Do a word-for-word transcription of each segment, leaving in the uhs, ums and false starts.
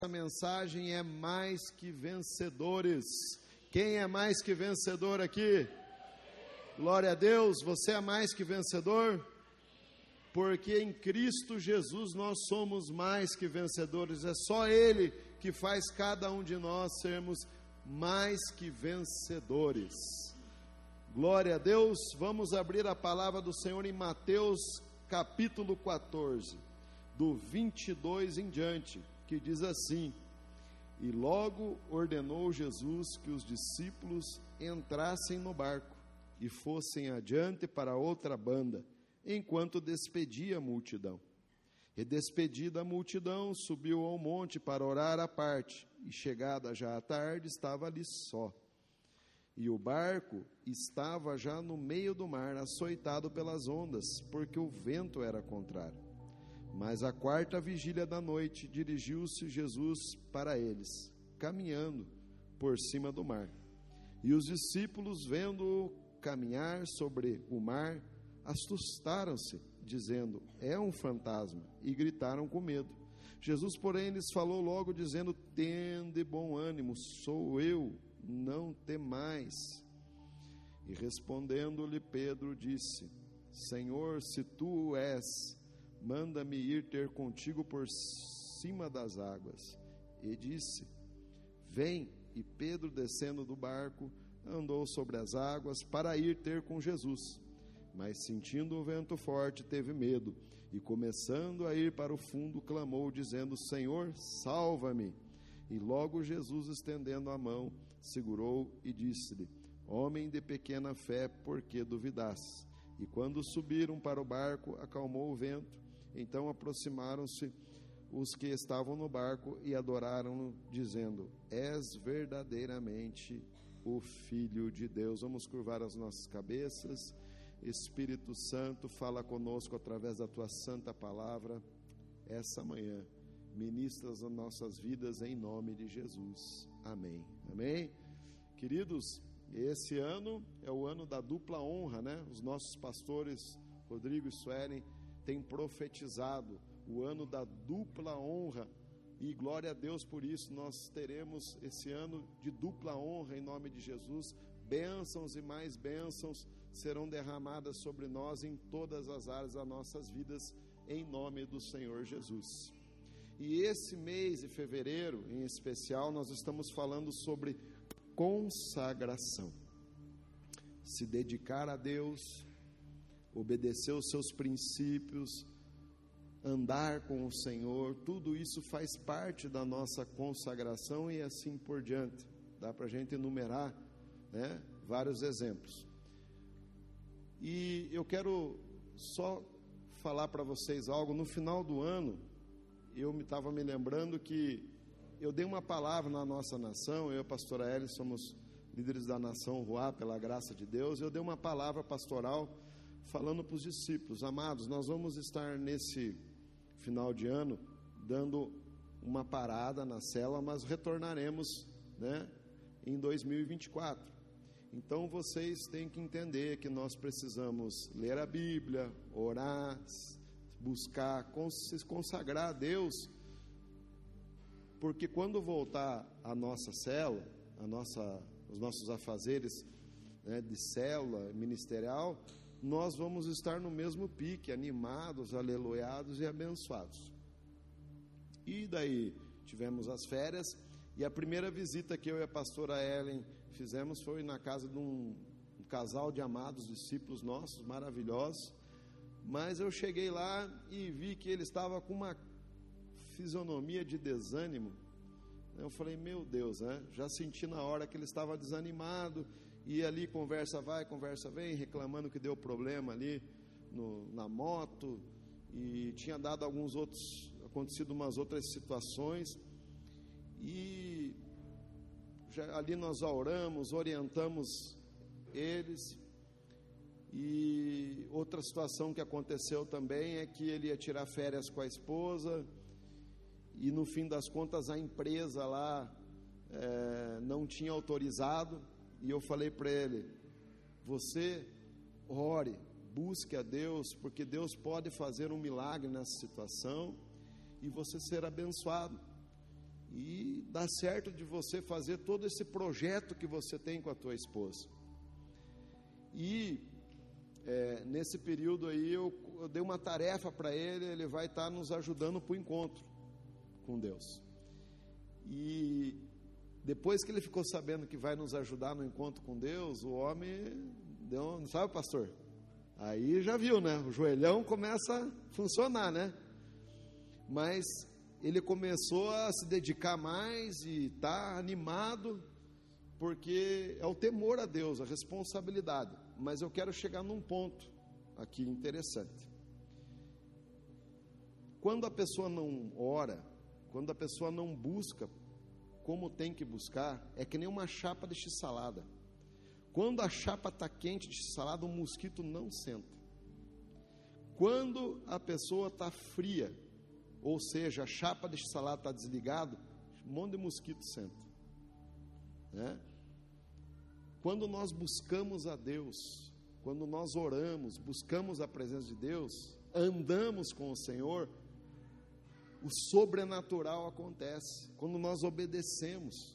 A mensagem é mais que vencedores. Quem é mais que vencedor aqui? Glória a Deus, você é mais que vencedor? Porque em Cristo Jesus nós somos mais que vencedores. É só Ele que faz cada um de nós sermos mais que vencedores. Glória a Deus. Vamos abrir a palavra do Senhor em Mateus capítulo quatorze, do vinte e dois em diante, que diz assim: e logo ordenou Jesus que os discípulos entrassem no barco e fossem adiante para outra banda, enquanto despedia a multidão. E despedida a multidão, subiu ao monte para orar à parte, e chegada já a tarde, estava ali só. E o barco estava já no meio do mar, açoitado pelas ondas, porque o vento era contrário. Mas à quarta vigília da noite, dirigiu-se Jesus para eles, caminhando por cima do mar. E os discípulos, vendo-o caminhar sobre o mar, assustaram-se, dizendo: é um fantasma, e gritaram com medo. Jesus, porém, lhes falou logo, dizendo: tende bom ânimo, sou eu, não temais. E respondendo-lhe Pedro, disse: Senhor, se tu és, manda-me ir ter contigo por cima das águas. E disse: vem. E Pedro, descendo do barco, andou sobre as águas para ir ter com Jesus. Mas sentindo o vento forte, teve medo, e começando a ir para o fundo, clamou, dizendo: Senhor, salva-me. E logo Jesus, estendendo a mão, segurou e disse-lhe: homem de pequena fé, por que duvidaste? E quando subiram para o barco, acalmou o vento. Então aproximaram-se os que estavam no barco e adoraram-no, dizendo: és verdadeiramente o Filho de Deus. Vamos curvar as nossas cabeças. Espírito Santo, fala conosco através da tua santa palavra essa manhã. Ministra as nossas vidas em nome de Jesus. Amém. Amém. Queridos, esse ano é o ano da dupla honra, né? Os nossos pastores Rodrigo e Suelen têm profetizado o ano da dupla honra, e glória a Deus por isso. Nós teremos esse ano de dupla honra em nome de Jesus. Bênçãos e mais bênçãos serão derramadas sobre nós em todas as áreas das nossas vidas, em nome do Senhor Jesus. E esse mês de fevereiro, em especial, nós estamos falando sobre consagração. Se dedicar a Deus, obedecer os seus princípios, andar com o Senhor, tudo isso faz parte da nossa consagração e assim por diante. Dá para a gente enumerar, né, vários exemplos. E eu quero só falar para vocês algo. No final do ano, eu me estava me lembrando que eu dei uma palavra na nossa nação. Eu e a pastora Eli somos líderes da nação Ruá, pela graça de Deus. Eu dei uma palavra pastoral falando para os discípulos: amados, nós vamos estar nesse final de ano dando uma parada na célula, mas retornaremos, né, em dois mil e vinte e quatro. Então vocês têm que entender que nós precisamos ler a Bíblia, orar, buscar se consagrar a Deus, porque quando voltar a nossa célula, a nossa, os nossos afazeres, né, de célula ministerial, nós vamos estar no mesmo pique, animados, aleluiados e abençoados. E daí tivemos as férias, e a primeira visita que eu e a pastora Ellen fizemos foi na casa de um, um casal de amados discípulos nossos, maravilhosos. Mas eu cheguei lá e vi que ele estava com uma fisionomia de desânimo. Eu falei: meu Deus, né? Já senti na hora que ele estava desanimado. E ali conversa vai, conversa vem, reclamando que deu problema ali no, na moto, e tinha dado alguns outros, acontecido umas outras situações. E já, ali nós oramos, orientamos eles. E outra situação que aconteceu também é que ele ia tirar férias com a esposa, e no fim das contas a empresa lá é, não tinha autorizado. E eu falei para ele: você ore, busque a Deus, porque Deus pode fazer um milagre nessa situação e você ser abençoado. E dar certo de você fazer todo esse projeto que você tem com a tua esposa. E é, nesse período aí eu, eu dei uma tarefa para ele, ele vai estar nos ajudando para o encontro com Deus. E depois que ele ficou sabendo que vai nos ajudar no encontro com Deus, o homem deu, não sabe, pastor? Aí já viu, né? O joelhão começa a funcionar, né? Mas ele começou a se dedicar mais e está animado, porque é o temor a Deus, a responsabilidade. Mas eu quero chegar num ponto aqui interessante. Quando a pessoa não ora, quando a pessoa não busca como tem que buscar, é que nem uma chapa de x-salada. Quando a chapa está quente de x-salada, um mosquito não senta. Quando a pessoa está fria, ou seja, a chapa de x-salada está desligada, um monte de mosquito senta, né? Quando nós buscamos a Deus, quando nós oramos, buscamos a presença de Deus, andamos com o Senhor, o sobrenatural acontece, quando nós obedecemos.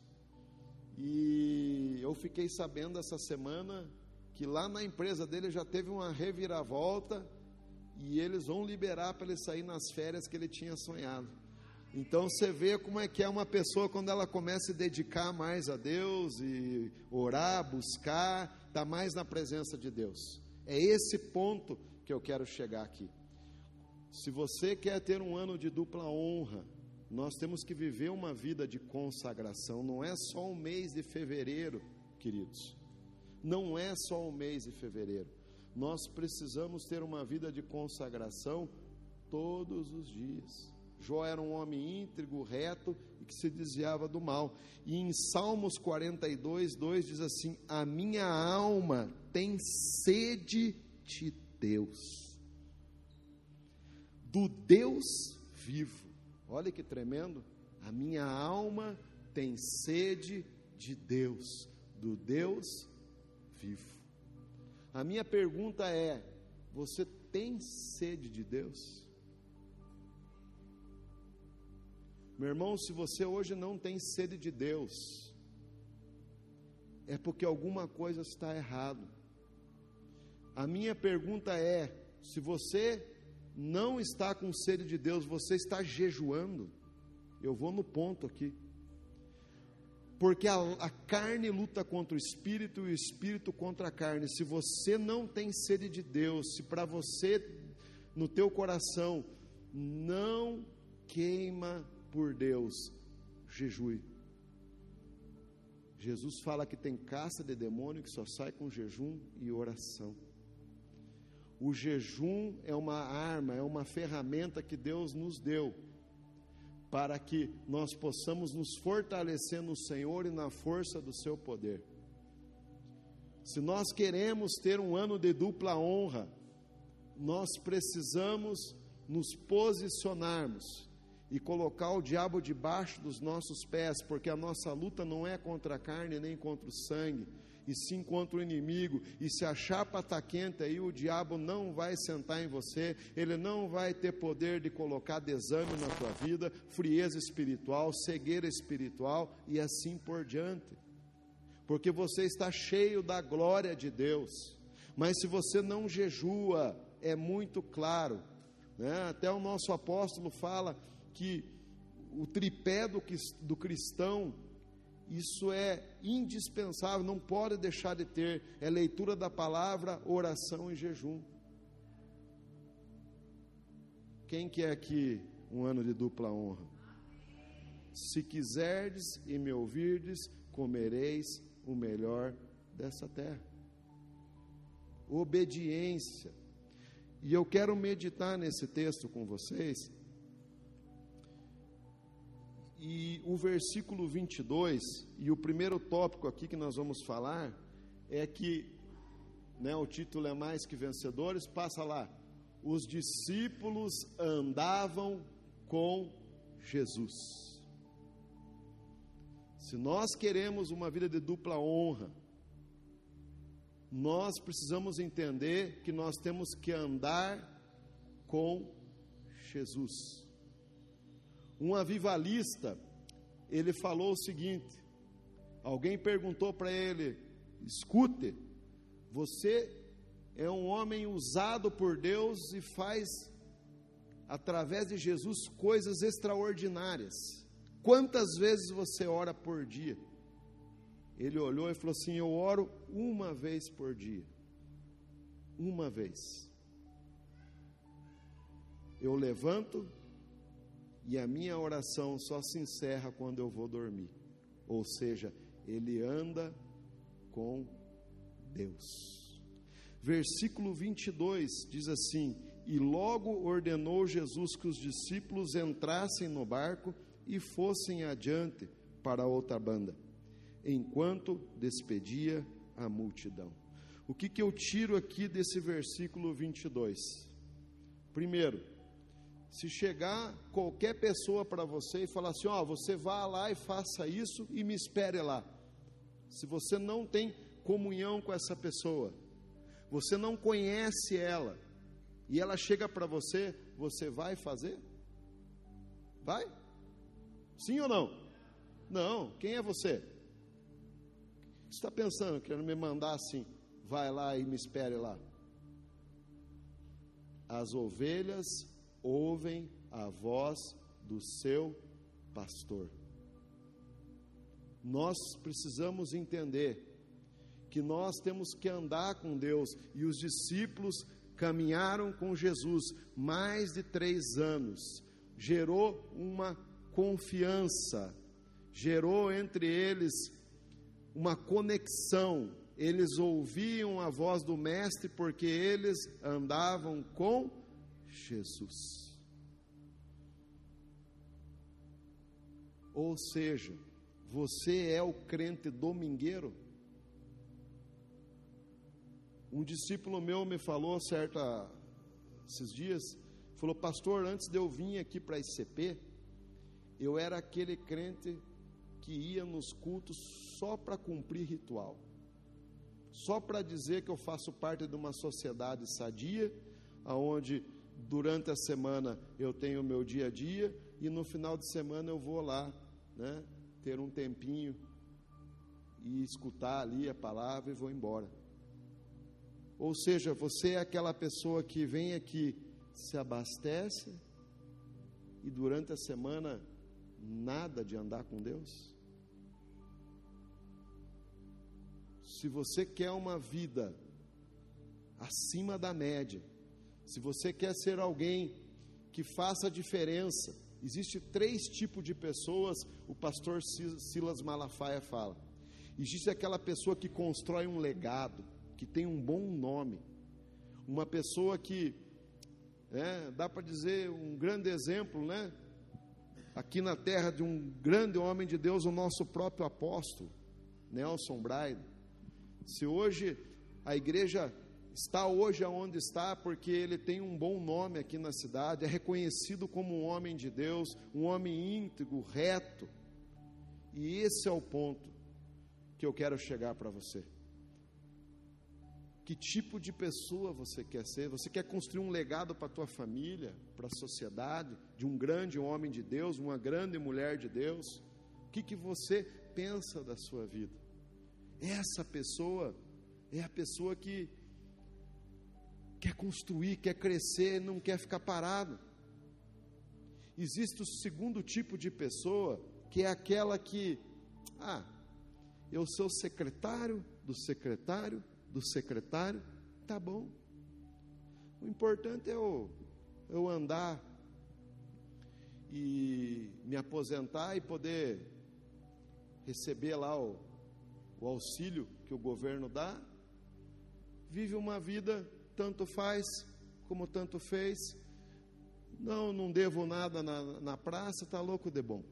E eu fiquei sabendo essa semana que lá na empresa dele já teve uma reviravolta e eles vão liberar para ele sair nas férias que ele tinha sonhado. Então você vê como é que é uma pessoa quando ela começa a se dedicar mais a Deus e orar, buscar, está mais na presença de Deus. É esse ponto que eu quero chegar aqui. Se você quer ter um ano de dupla honra, nós temos que viver uma vida de consagração. Não é só o mês de fevereiro, queridos. Não é só o mês de fevereiro. Nós precisamos ter uma vida de consagração todos os dias. Jó era um homem íntegro, reto e que se desviava do mal. E em Salmos quarenta e dois, dois diz assim: a minha alma tem sede de Deus, do Deus vivo. Olha que tremendo. A minha alma tem sede de Deus, do Deus vivo. A minha pergunta é: você tem sede de Deus? Meu irmão, se você hoje não tem sede de Deus, é porque alguma coisa está errado. A minha pergunta é: se você não está com sede de Deus, você está jejuando? Eu vou no ponto aqui. Porque a, a carne luta contra o espírito e o espírito contra a carne. Se você não tem sede de Deus, se para você, no teu coração, não queima por Deus, jejue. Jesus fala que tem caça de demônio que só sai com jejum e oração. O jejum é uma arma, é uma ferramenta que Deus nos deu para que nós possamos nos fortalecer no Senhor e na força do seu poder. Se nós queremos ter um ano de dupla honra, nós precisamos nos posicionarmos e colocar o diabo debaixo dos nossos pés, porque a nossa luta não é contra a carne nem contra o sangue, e sim contra o inimigo. E se a chapa está quente aí, o diabo não vai sentar em você, ele não vai ter poder de colocar desânimo na tua vida, frieza espiritual, cegueira espiritual e assim por diante, porque você está cheio da glória de Deus. Mas se você não jejua, é muito claro, né? Até o nosso apóstolo fala que o tripé do, do cristão, isso é indispensável, não pode deixar de ter, é leitura da palavra, oração e jejum. Quem quer aqui um ano de dupla honra? Se quiserdes e me ouvirdes, comereis o melhor dessa terra. Obediência. E eu quero meditar nesse texto com vocês. E o versículo vinte e dois, e o primeiro tópico aqui que nós vamos falar, é que, né, o título é Mais que Vencedores, passa lá, os discípulos andavam com Jesus. Se nós queremos uma vida de dupla honra, nós precisamos entender que nós temos que andar com Jesus. Um avivalista, ele falou o seguinte: alguém perguntou para ele: escute, você é um homem usado por Deus e faz, através de Jesus, coisas extraordinárias. Quantas vezes você ora por dia? Ele olhou e falou assim: eu oro uma vez por dia. Uma vez. Eu levanto e a minha oração só se encerra quando eu vou dormir. Ou seja, ele anda com Deus. Versículo vinte e dois diz assim: e logo ordenou Jesus que os discípulos entrassem no barco e fossem adiante para outra banda, enquanto despedia a multidão. O que, que eu tiro aqui desse versículo vinte e dois? Primeiro, se chegar qualquer pessoa para você e falar assim: ó, você vá lá e faça isso e me espere lá. Se você não tem comunhão com essa pessoa, você não conhece ela, e ela chega para você, você vai fazer? Vai? Sim ou não? Não. Quem é você? O que você está pensando? Querendo me mandar assim: vai lá e me espere lá. As ovelhas ouvem a voz do seu pastor. Nós precisamos entender que nós temos que andar com Deus, e os discípulos caminharam com Jesus mais de três anos. Gerou uma confiança, gerou entre eles uma conexão. Eles ouviam a voz do Mestre porque eles andavam com Jesus. Ou seja, você é o crente domingueiro? Um discípulo meu me falou certa, esses dias, falou: pastor, antes de eu vir aqui para a I C P, eu era aquele crente que ia nos cultos só para cumprir ritual, só para dizer que eu faço parte de uma sociedade sadia, onde durante a semana eu tenho o meu dia a dia, e no final de semana eu vou lá, né, ter um tempinho e escutar ali a palavra e vou embora. Ou seja, você é aquela pessoa que vem aqui, se abastece, e durante a semana nada de andar com Deus? Se você quer uma vida acima da média, se você quer ser alguém que faça a diferença, existe três tipos de pessoas. O pastor Silas Malafaia fala: existe aquela pessoa que constrói um legado, que tem um bom nome, uma pessoa que, é, dá para dizer, um grande exemplo, né? Aqui na terra, de um grande homem de Deus, o nosso próprio apóstolo, Nelson Braide. Se hoje a igreja está hoje aonde está, porque ele tem um bom nome aqui na cidade, é reconhecido como um homem de Deus, um homem íntegro, reto, e esse é o ponto que eu quero chegar para você. Que tipo de pessoa você quer ser? Você quer construir um legado para a tua família, para a sociedade, de um grande homem de Deus, uma grande mulher de Deus? O que, que você pensa da sua vida? Essa pessoa é a pessoa que quer construir, quer crescer, não quer ficar parado. Existe o segundo tipo de pessoa, que é aquela que, ah, eu sou secretário do secretário, do secretário, tá bom. O importante é eu, eu andar e me aposentar e poder receber lá o, o auxílio que o governo dá. Vive uma vida, tanto faz como tanto fez. Não, não devo nada na, na praça, tá louco de bom.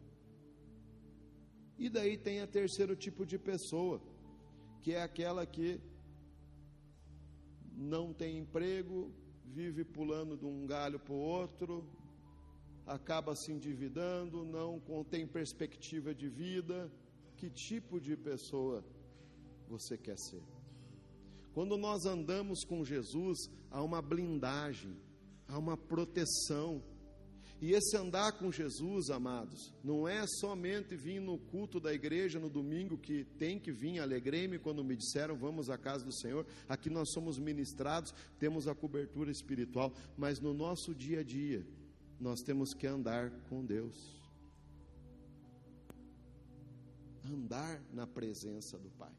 E daí tem a terceiro tipo de pessoa, que é aquela que não tem emprego, vive pulando de um galho para o outro, acaba se endividando, não tem perspectiva de vida. Que tipo de pessoa você quer ser? Quando nós andamos com Jesus, há uma blindagem, há uma proteção. E esse andar com Jesus, amados, não é somente vir no culto da igreja no domingo, que tem que vir, alegrei-me quando me disseram, vamos à casa do Senhor. Aqui nós somos ministrados, temos a cobertura espiritual, mas no nosso dia a dia, nós temos que andar com Deus. Andar na presença do Pai.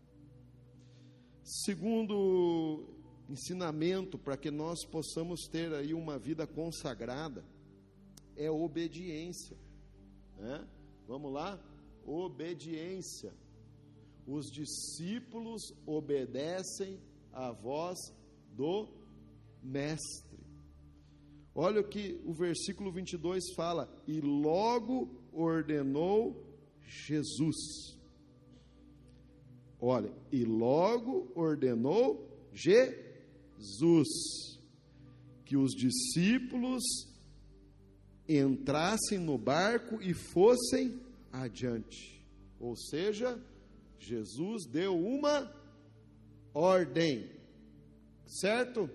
Segundo ensinamento, para que nós possamos ter aí uma vida consagrada, é obediência, né? Vamos lá? Obediência. Os discípulos obedecem à voz do Mestre. Olha o que o versículo vinte e dois fala: e logo ordenou Jesus. Olha, e logo ordenou Jesus que os discípulos entrassem no barco e fossem adiante. Ou seja, Jesus deu uma ordem, certo?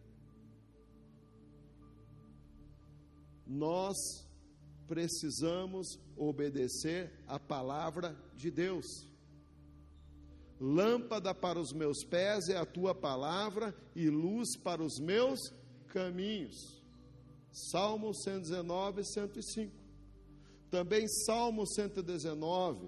Nós precisamos obedecer a palavra de Deus. Lâmpada para os meus pés é a tua palavra e luz para os meus caminhos. Salmo cento e dezenove, cento e cinco. Também Salmo cento e dezenove,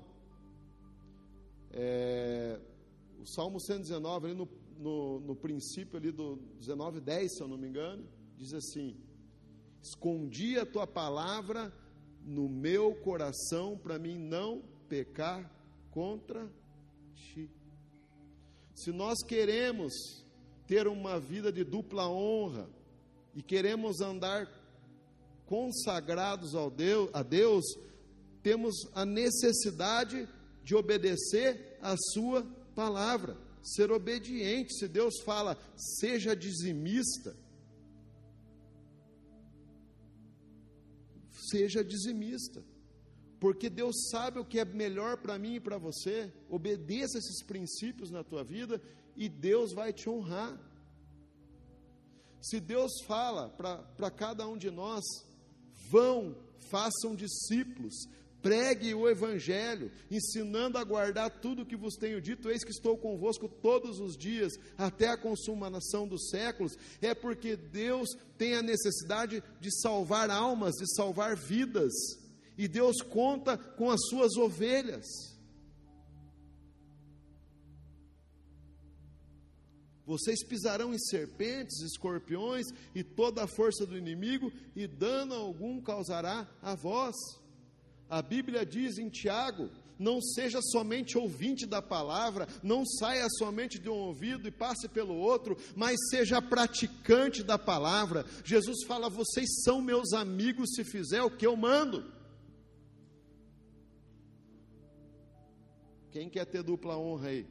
é, o Salmo cento e dezenove, ali no, no, no princípio ali do dezenove, dez, se eu não me engano, diz assim: escondi a tua palavra no meu coração, para mim não pecar contra ti. Se nós queremos ter uma vida de dupla honra, e queremos andar consagrados ao Deus, a Deus, temos a necessidade de obedecer a sua palavra, ser obediente. Se Deus fala, seja dizimista, seja dizimista, porque Deus sabe o que é melhor para mim e para você. Obedeça esses princípios na tua vida e Deus vai te honrar. Se Deus fala para cada um de nós, vão, façam discípulos, pregue o Evangelho, ensinando a guardar tudo o que vos tenho dito, eis que estou convosco todos os dias, até a consumação dos séculos, é porque Deus tem a necessidade de salvar almas, de salvar vidas, e Deus conta com as suas ovelhas. Vocês pisarão em serpentes, escorpiões e toda a força do inimigo, e dano algum causará a vós. A Bíblia diz em Tiago: não seja somente ouvinte da palavra, não saia somente de um ouvido e passe pelo outro, mas seja praticante da palavra. Jesus fala: vocês são meus amigos se fizer o que eu mando. Quem quer ter dupla honra aí?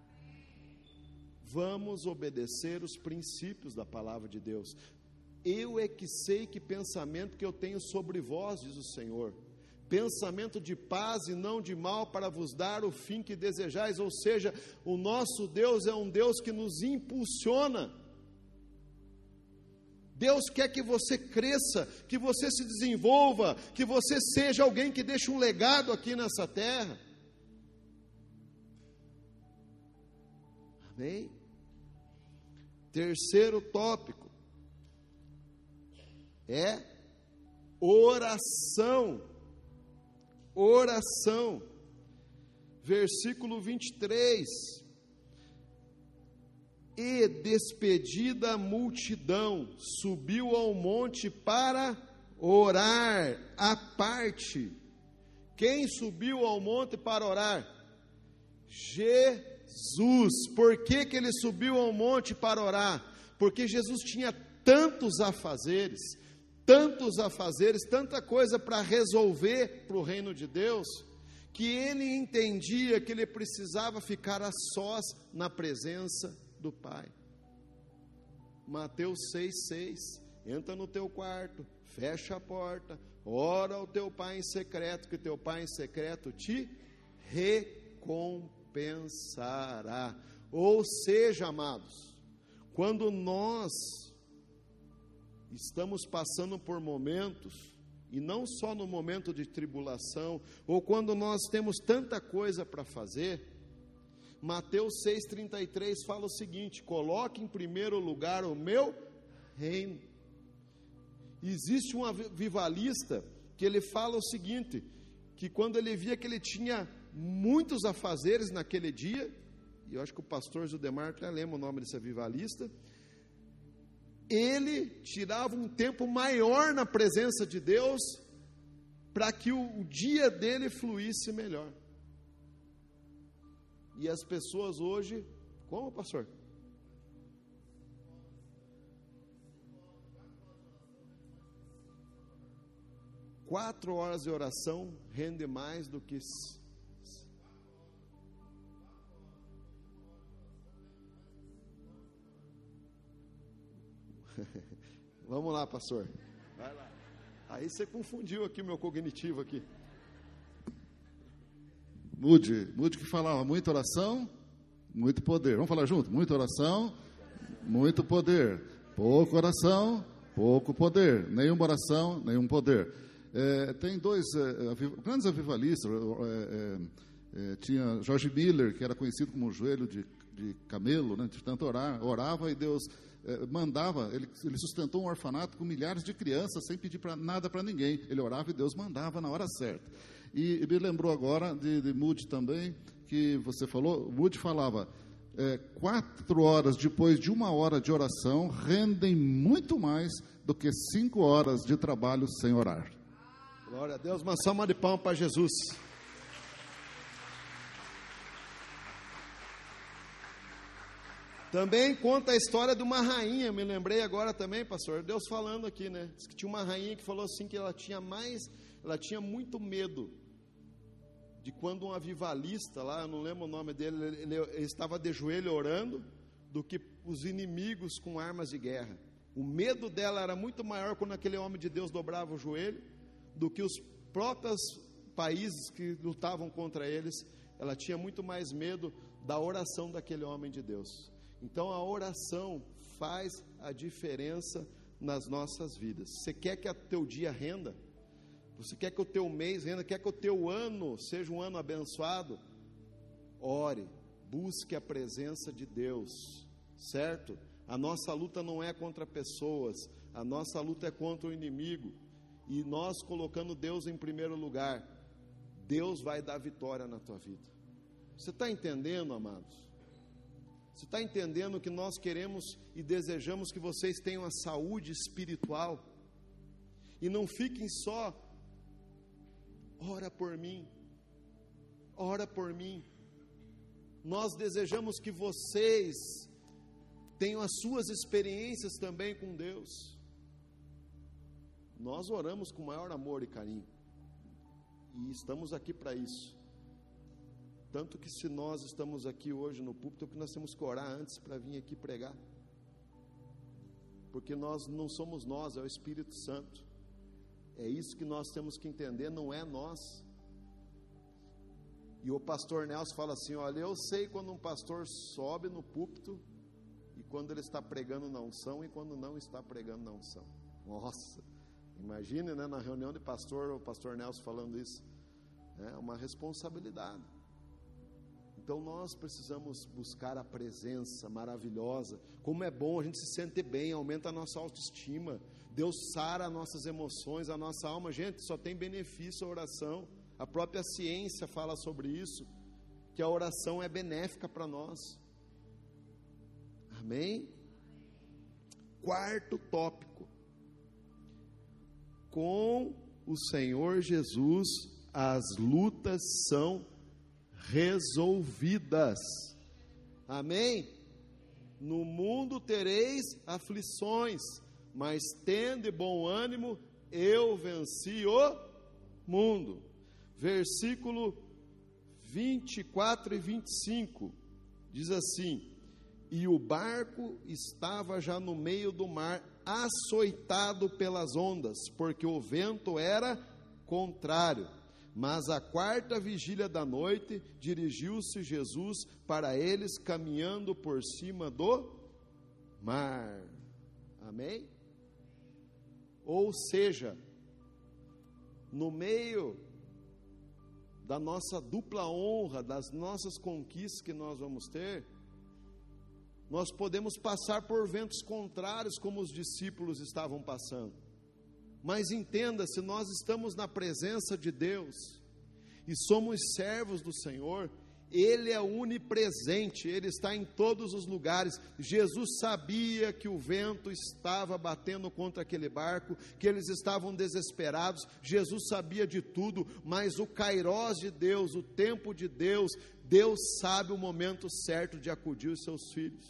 Vamos obedecer os princípios da palavra de Deus. Eu é que sei que pensamento que eu tenho sobre vós, diz o Senhor, pensamento de paz e não de mal, para vos dar o fim que desejais. Ou seja, o nosso Deus é um Deus que nos impulsiona. Deus quer que você cresça, que você se desenvolva, que você seja alguém que deixe um legado aqui nessa terra. Amém? Terceiro tópico é oração. Oração. Versículo vinte e três. E despedida a multidão, subiu ao monte para orar à parte. Quem subiu ao monte para orar? Jesus. Jesus. Por que que ele subiu ao monte para orar? Porque Jesus tinha tantos afazeres, tantos afazeres, tanta coisa para resolver para o reino de Deus, que ele entendia que ele precisava ficar a sós na presença do Pai. Mateus seis, seis, entra no teu quarto, fecha a porta, ora ao teu Pai em secreto, que teu Pai em secreto te recompensará. Pensará. Ou seja, amados, quando nós estamos passando por momentos E não só no momento de tribulação, ou quando nós temos tanta coisa para fazer. Mateus seis, trinta e três fala o seguinte: coloque em primeiro lugar o meu reino. Existe um avivalista que ele fala o seguinte, que quando ele via que ele tinha muitos afazeres naquele dia, e eu acho que o pastor Judemar até lembra o nome desse avivalista, ele tirava um tempo maior na presença de Deus, para que o, o dia dele fluísse melhor. E as pessoas hoje, como, pastor? Quatro horas de oração rende mais do que... Vamos lá, pastor. Vai lá. Aí você confundiu aqui o meu cognitivo aqui. Mude, Mude que falava muita oração, muito poder. Vamos falar junto? Muita oração, muito poder. Pouca oração, pouco poder. Nenhuma oração, nenhum poder. É, tem dois é, aviv... grandes avivalistas. É, é, é, tinha George Miller, que era conhecido como o joelho de, de camelo, né, de tanto orar. Orava e Deus é, mandava. Ele, ele sustentou um orfanato com milhares de crianças sem pedir pra, nada para ninguém. Ele orava e Deus mandava na hora certa. E, e me lembrou agora de, de Moody também, que você falou. Moody falava, é, quatro horas depois de uma hora de oração rendem muito mais do que cinco horas de trabalho sem orar. Glória a Deus, uma salva de palmas para Jesus. Também conta a história de uma rainha, me lembrei agora também, pastor, Deus falando aqui, né? Diz que tinha uma rainha que falou assim, que ela tinha mais, ela tinha muito medo de quando um avivalista lá, eu não lembro o nome dele, ele, ele, ele estava de joelho orando, do que os inimigos com armas de guerra. O medo dela era muito maior quando aquele homem de Deus dobrava o joelho, do que os próprios países que lutavam contra eles. Ela tinha muito mais medo da oração daquele homem de Deus. Então a oração faz a diferença nas nossas vidas. Você quer que o teu dia renda? Você quer que o teu mês renda? Quer que o teu ano seja um ano abençoado? Ore, busque a presença de Deus, certo? A nossa luta não é contra pessoas, a nossa luta é contra o inimigo. E nós colocando Deus em primeiro lugar, Deus vai dar vitória na tua vida. Você está entendendo, amados? Você está entendendo que nós queremos e desejamos que vocês tenham a saúde espiritual? E não fiquem só, ora por mim, ora por mim. Nós desejamos que vocês tenham as suas experiências também com Deus. Nós oramos com maior amor e carinho, e estamos aqui para isso. Tanto que se nós estamos aqui hoje no púlpito, é que nós temos que orar antes para vir aqui pregar, porque nós não somos nós, é o Espírito Santo. É isso que nós temos que entender, não é nós. E o pastor Nelson fala assim, olha, eu sei quando um pastor sobe no púlpito, e quando ele está pregando na unção, e quando não está pregando na unção. Nossa, imagine, né, na reunião de pastor, o pastor Nelson falando isso. É uma responsabilidade. Então nós precisamos buscar a presença maravilhosa. Como é bom a gente se sentir bem, aumenta a nossa autoestima. Deus sara as nossas emoções, a nossa alma. Gente, só tem benefício a oração. A própria ciência fala sobre isso, que a oração é benéfica para nós. Amém? Quarto tópico. Com o Senhor Jesus, as lutas são resolvidas. Amém? No mundo tereis aflições, mas tende bom ânimo, eu venci o mundo. Versículo vinte e quatro e vinte e cinco diz assim: e o barco estava já no meio do mar, açoitado pelas ondas, porque o vento era contrário. Mas à quarta vigília da noite, dirigiu-se Jesus para eles, caminhando por cima do mar. Amém? Ou seja, no meio da nossa dupla honra, das nossas conquistas que nós vamos ter, nós podemos passar por ventos contrários, como os discípulos estavam passando. Mas entenda, se nós estamos na presença de Deus e somos servos do Senhor, Ele é onipresente, Ele está em todos os lugares. Jesus sabia que o vento estava batendo contra aquele barco, que eles estavam desesperados. Jesus sabia de tudo, mas o kairós de Deus, o tempo de Deus, Deus sabe o momento certo de acudir os seus filhos.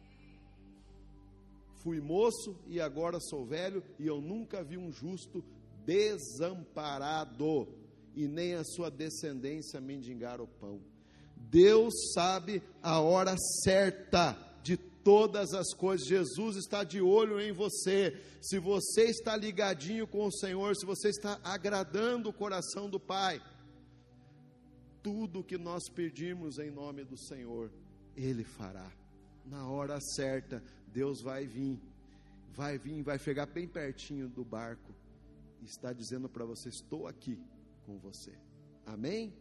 Fui moço e agora sou velho, e eu nunca vi um justo desamparado, e nem a sua descendência mendigar o pão. Deus sabe a hora certa de todas as coisas. Jesus está de olho em você. Se você está ligadinho com o Senhor, se você está agradando o coração do Pai, tudo que nós pedimos em nome do Senhor, Ele fará. Na hora certa, Deus vai vir, vai vir, vai chegar bem pertinho do barco, e está dizendo para você: estou aqui com você. Amém?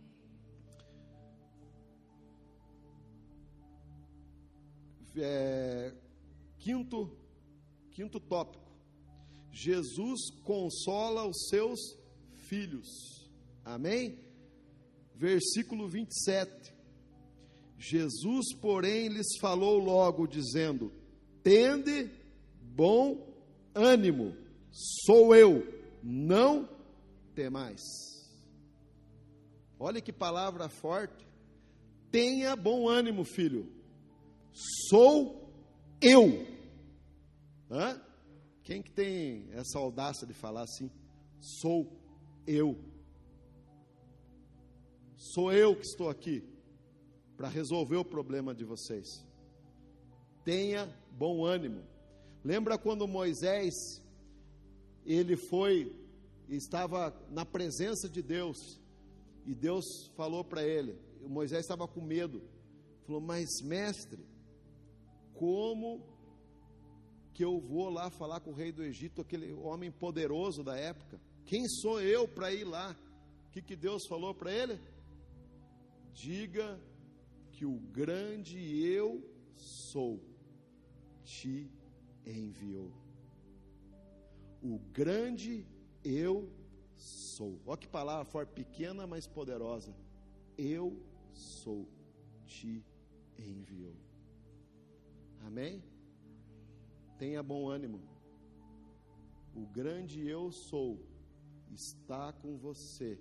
É, quinto, quinto tópico: Jesus consola os seus filhos. Amém? Versículo vinte e sete: Jesus, porém, lhes falou logo, dizendo: tende bom ânimo, sou eu, não temais. Olha que palavra forte. Tenha bom ânimo, filho, sou eu. Hã? Quem que tem essa audácia de falar assim? Sou eu. Sou eu que estou aqui para resolver o problema de vocês. Tenha bom ânimo. Lembra quando Moisés, ele foi, estava na presença de Deus, e Deus falou para ele, Moisés estava com medo, falou: mas mestre, como que eu vou lá falar com o rei do Egito, aquele homem poderoso da época? Quem sou eu para ir lá? O que, que Deus falou para ele? Diga que o grande eu sou te enviou. O grande eu sou. Olha que palavra forte, pequena, mas poderosa. Eu sou te enviou. Amém? Tenha bom ânimo. O grande eu sou está com você.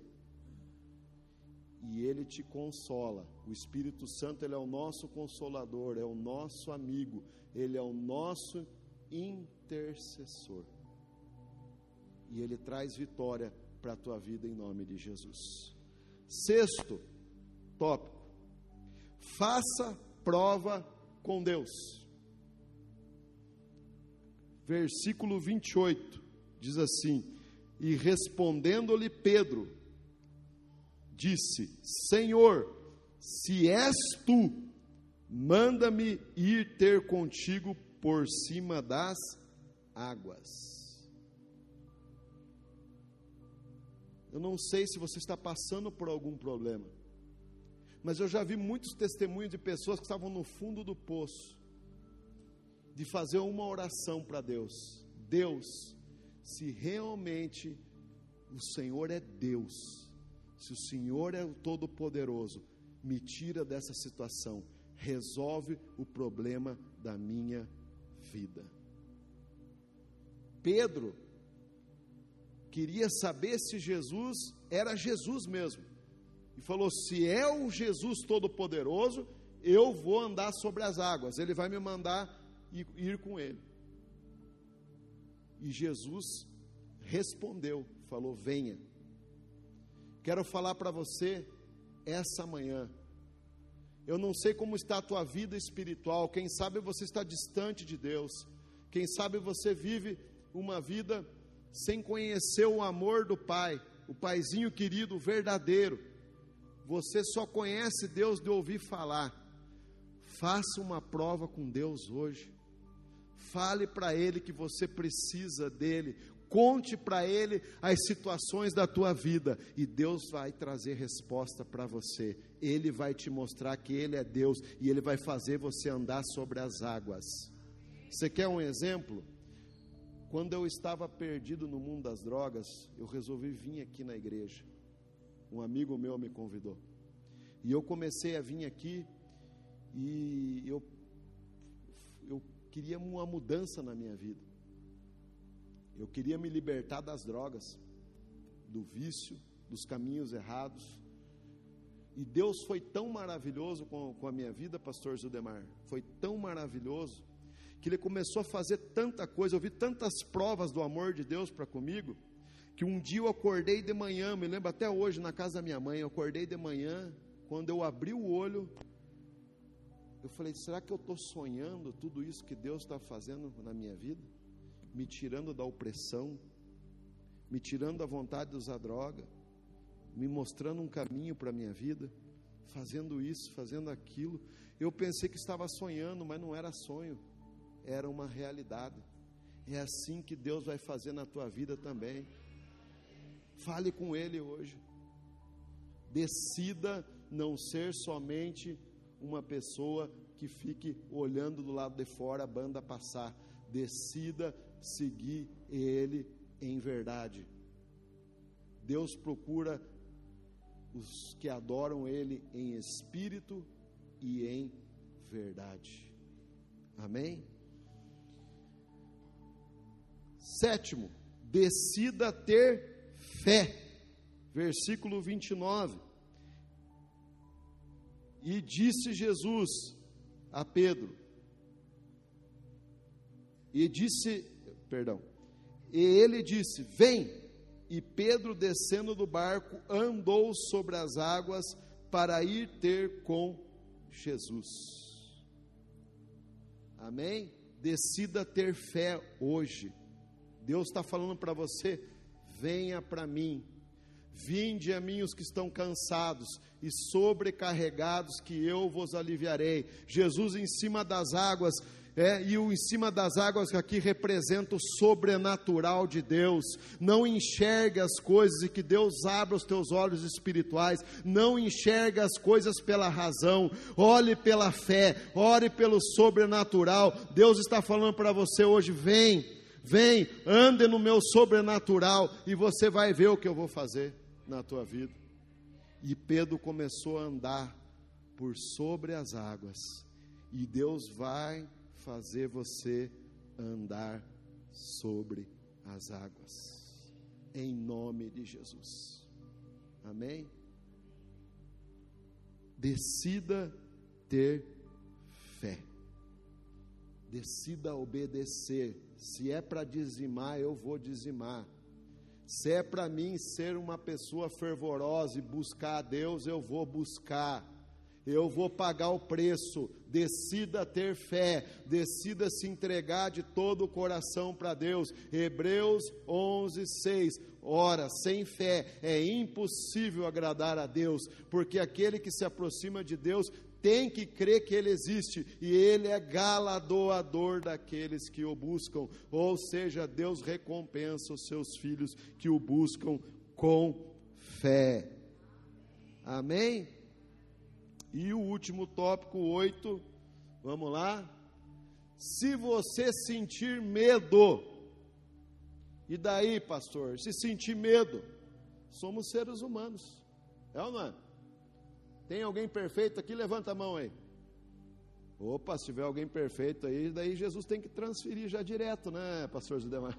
E Ele te consola. O Espírito Santo, Ele é o nosso consolador, é o nosso amigo, Ele é o nosso intercessor. E Ele traz vitória para a tua vida em nome de Jesus. Sexto tópico: faça prova com Deus. Versículo vinte e oito diz assim: e respondendo-lhe Pedro, disse: Senhor, se és tu, manda-me ir ter contigo por cima das águas. Eu não sei se você está passando por algum problema, mas eu já vi muitos testemunhos de pessoas que estavam no fundo do poço, de fazer uma oração para Deus: Deus, se realmente o Senhor é Deus, se o Senhor é o Todo-Poderoso, me tira dessa situação, resolve o problema da minha vida. Pedro queria saber se Jesus era Jesus mesmo, e falou: se é o Jesus Todo-Poderoso, eu vou andar sobre as águas, Ele vai me mandar ir com Ele. E Jesus respondeu, falou: venha. Quero falar para você essa manhã, eu não sei como está a tua vida espiritual, quem sabe você está distante de Deus, quem sabe você vive uma vida sem conhecer o amor do Pai, o Paizinho querido, verdadeiro. Você só conhece Deus de ouvir falar. Faça uma prova com Deus hoje. Fale para Ele que você precisa dEle. conte para Ele as situações da tua vida, e Deus vai trazer resposta para você. Ele vai te mostrar que Ele é Deus, e Ele vai fazer você andar sobre as águas. Você quer um exemplo? Quando eu estava perdido no mundo das drogas, eu resolvi vir aqui na igreja. Um amigo meu me convidou, e eu comecei a vir aqui, e eu, eu queria uma mudança na minha vida. Eu queria me libertar das drogas, do vício, dos caminhos errados. E Deus foi tão maravilhoso com, com a minha vida, pastor Zudemar, foi tão maravilhoso, que Ele começou a fazer tanta coisa. Eu vi tantas provas do amor de Deus para comigo, que um dia eu acordei de manhã, me lembro até hoje, na casa da minha mãe, eu acordei de manhã, quando eu abri o olho, eu falei, será que eu estou sonhando tudo isso que Deus está fazendo na minha vida? Me tirando da opressão, me tirando da vontade de usar droga, me mostrando um caminho para a minha vida, fazendo isso, fazendo aquilo. Eu pensei que estava sonhando, mas não era sonho, era uma realidade. É assim que Deus vai fazer na tua vida também. Fale com Ele hoje. Decida não ser somente uma pessoa que fique olhando do lado de fora a banda passar. Decida seguir Ele em verdade. Deus procura os que adoram Ele em espírito e em verdade. Amém? Sétimo, decida ter fé. Versículo vinte e nove. E disse Jesus a Pedro, e disse, perdão, e ele disse, vem. E Pedro, descendo do barco, andou sobre as águas para ir ter com Jesus. Amém? Decida ter fé hoje. Deus está falando para você, venha para mim. Vinde a mim os que estão cansados e sobrecarregados, que eu vos aliviarei. Jesus em cima das águas, é, e o em cima das águas aqui representa o sobrenatural de Deus. Não enxerga as coisas, e que Deus abra os teus olhos espirituais. Não enxerga as coisas pela razão, olhe pela fé, ore pelo sobrenatural. Deus está falando para você hoje, vem, vem, ande no meu sobrenatural, e você vai ver o que eu vou fazer na tua vida. E Pedro começou a andar por sobre as águas, e Deus vai fazer você andar sobre as águas, em nome de Jesus. Amém? Decida ter fé, decida obedecer. Se é para dizimar, eu vou dizimar. Se é para mim ser uma pessoa fervorosa e buscar a Deus, eu vou buscar. Eu vou pagar o preço. Decida ter fé, decida se entregar de todo o coração para Deus. Hebreus onze, seis. Ora, sem fé é impossível agradar a Deus, porque aquele que se aproxima de Deus tem que crer que Ele existe, e Ele é galardoador daqueles que o buscam. Ou seja, Deus recompensa os seus filhos que o buscam com fé. Amém? E o último tópico, oito, vamos lá. Se você sentir medo, e daí, pastor? Se sentir medo, somos seres humanos, é ou não é? Tem alguém perfeito aqui? Levanta a mão aí. Opa, se tiver alguém perfeito aí, daí Jesus tem que transferir já direto, né, pastor Zudemar?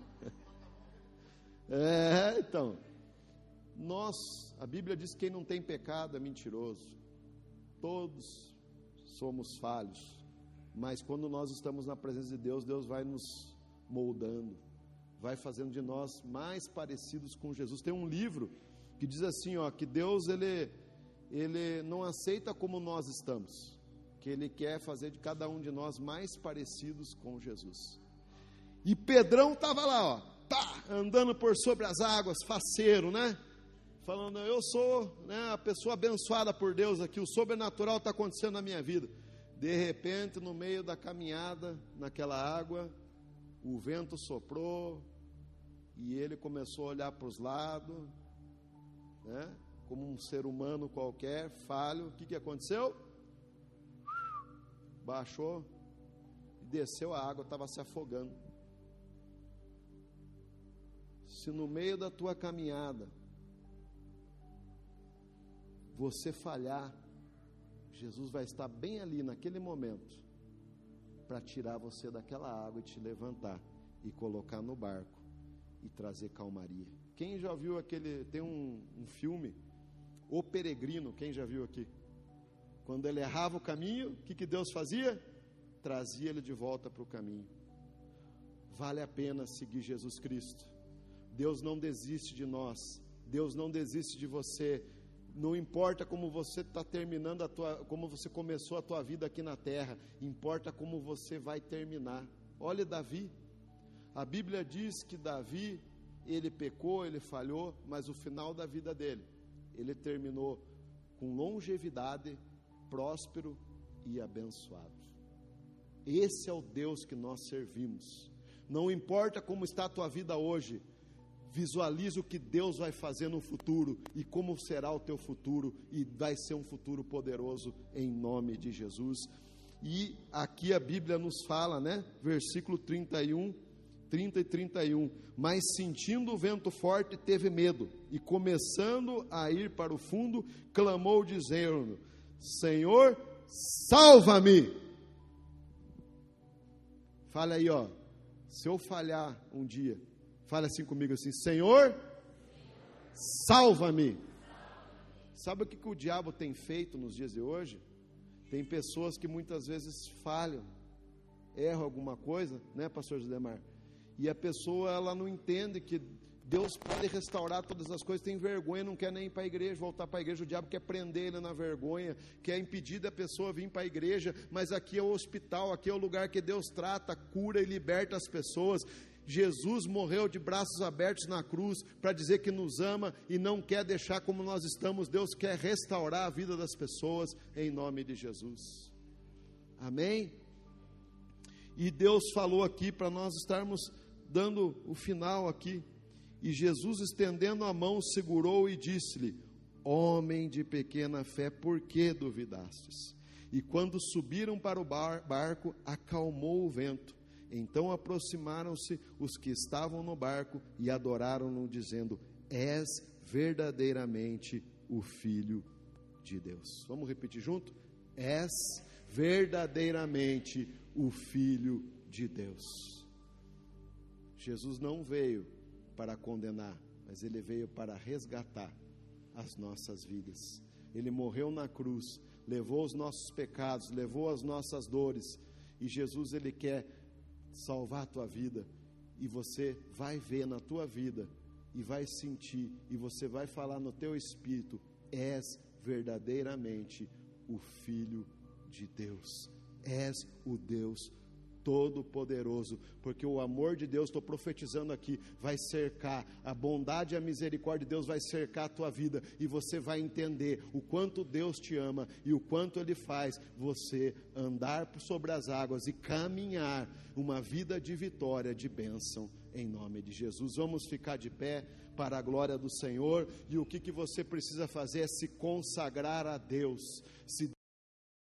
É, então, nós, a Bíblia diz que quem não tem pecado é mentiroso. Todos somos falhos, mas quando nós estamos na presença de Deus, Deus vai nos moldando, vai fazendo de nós mais parecidos com Jesus. Tem um livro que diz assim, ó, que Deus, ele... Ele não aceita como nós estamos, que Ele quer fazer de cada um de nós mais parecidos com Jesus. E Pedrão estava lá, ó, tá, andando por sobre as águas, faceiro, né? Falando, eu sou, né, a pessoa abençoada por Deus aqui, o sobrenatural está acontecendo na minha vida. De repente, no meio da caminhada, naquela água, o vento soprou, E ele começou a olhar para os lados, né, como um ser humano qualquer, falho. O que, que aconteceu? Baixou e desceu a água, estava se afogando. Se no meio da tua caminhada você falhar, Jesus vai estar bem ali naquele momento para tirar você daquela água e te levantar e colocar no barco e trazer calmaria. Quem já viu aquele, tem um, um filme, O Peregrino, quem já viu aqui? Quando ele errava o caminho, o que, que Deus fazia? Trazia ele de volta para o caminho. Vale a pena seguir Jesus Cristo. Deus não desiste de nós, Deus não desiste de você. Não importa como você está terminando a tua, como você começou a tua vida aqui na terra, importa como você vai terminar. Olha Davi, a Bíblia diz que Davi, ele pecou, ele falhou, mas o final da vida dele, ele terminou com longevidade, próspero e abençoado. Esse é o Deus que nós servimos. Não importa como está a tua vida hoje, visualize o que Deus vai fazer no futuro e como será o teu futuro, e vai ser um futuro poderoso em nome de Jesus. E aqui a Bíblia nos fala, né? Versículo trinta e um, trinta e trinta e um. Mas sentindo o vento forte, teve medo, e começando a ir para o fundo, clamou dizendo: Senhor, salva-me. Fala aí, ó. Se eu falhar um dia, fala assim comigo assim: Senhor, salva-me. Sabe o que, que o diabo tem feito nos dias de hoje? Tem pessoas que muitas vezes falham, erram alguma coisa, né, pastor José-Mar? E a pessoa, ela não entende que Deus pode restaurar todas as coisas, tem vergonha, não quer nem ir para a igreja, voltar para a igreja. O diabo quer prender ele na vergonha, quer impedir da pessoa vir para a igreja. Mas aqui é o hospital, aqui é o lugar que Deus trata, cura e liberta as pessoas. Jesus morreu de braços abertos na cruz para dizer que nos ama e não quer deixar como nós estamos. Deus quer restaurar a vida das pessoas em nome de Jesus. Amém? E Deus falou aqui para nós estarmos dando o final aqui. E Jesus, estendendo a mão, segurou e disse-lhe: homem de pequena fé, por que duvidastes? E quando subiram para o bar, barco, acalmou o vento. Então aproximaram-se os que estavam no barco e adoraram-no, dizendo: és verdadeiramente o Filho de Deus. Vamos repetir junto? És verdadeiramente o Filho de Deus. Jesus não veio para condenar, mas Ele veio para resgatar as nossas vidas. Ele morreu na cruz, levou os nossos pecados, levou as nossas dores, e Jesus, Ele quer salvar a tua vida, e você vai ver na tua vida, e vai sentir, e você vai falar no teu espírito: és verdadeiramente o Filho de Deus, és o Deus Todo-Poderoso, porque o amor de Deus, estou profetizando aqui, vai cercar, a bondade e a misericórdia de Deus vai cercar a tua vida, e você vai entender o quanto Deus te ama, e o quanto Ele faz você andar sobre as águas e caminhar uma vida de vitória, de bênção, em nome de Jesus. Vamos ficar de pé para a glória do Senhor, e o que, que você precisa fazer é se consagrar a Deus. Se